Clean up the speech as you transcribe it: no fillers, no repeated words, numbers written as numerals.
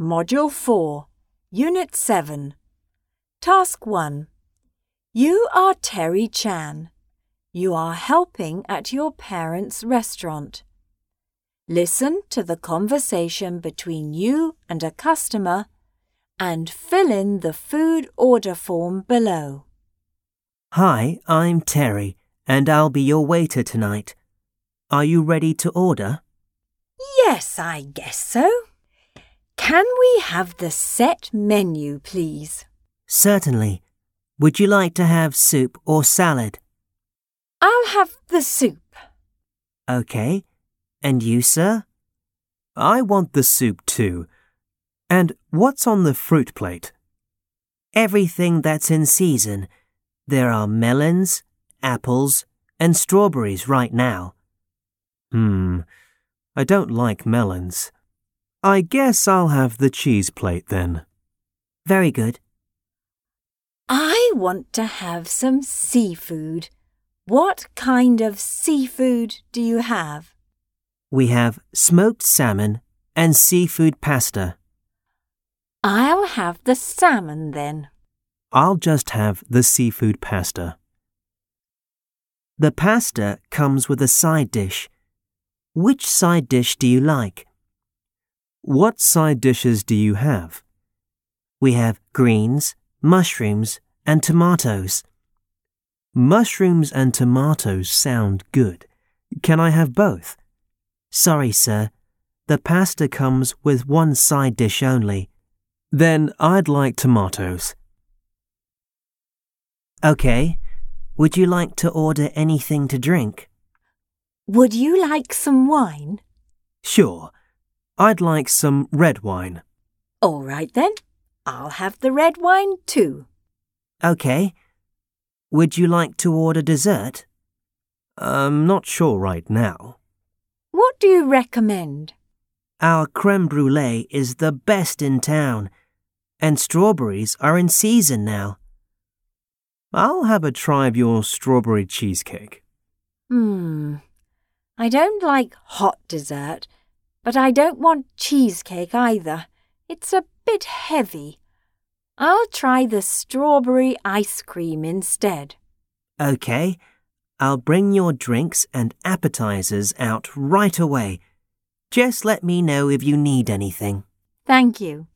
Module 4, Unit 7. Task 1. You are Terry Chan. You are helping at your parents' restaurant. Listen to the conversation between you and a customer and fill in the food order form below. Hi, I'm Terry, and I'll be your waiter tonight. Are you ready to order? Yes, I guess so. Can we have the set menu, please? Certainly. Would you like to have soup or salad? I'll have the soup. Okay. And you, sir? I want the soup too. And what's on the fruit plate? Everything that's in season. There are melons, apples, and strawberries right now. I don't like melons. I guess I'll have the cheese plate then. Very good. I want to have some seafood. What kind of seafood do you have? We have smoked salmon and seafood pasta. I'll have the salmon then. I'll just have the seafood pasta. The pasta comes with a side dish. Which side dish do you like? What side dishes do you have? We have greens, mushrooms, and tomatoes. Mushrooms and tomatoes sound good. Can I have both? Sorry, sir. The pasta comes with one side dish only. Then I'd like tomatoes. Okay. Would you like to order anything to drink? Would you like some wine? Sure. I'd like some red wine. All right then. I'll have the red wine too. Okay. Would you like to order dessert? I'm not sure right now. What do you recommend? Our creme brulee is the best in town, and strawberries are in season now. I'll have a try of your strawberry cheesecake. I don't like hot dessert, but I don't want cheesecake either. It's a bit heavy. I'll try the strawberry ice cream instead. Okay. I'll bring your drinks and appetizers out right away. Just let me know if you need anything. Thank you.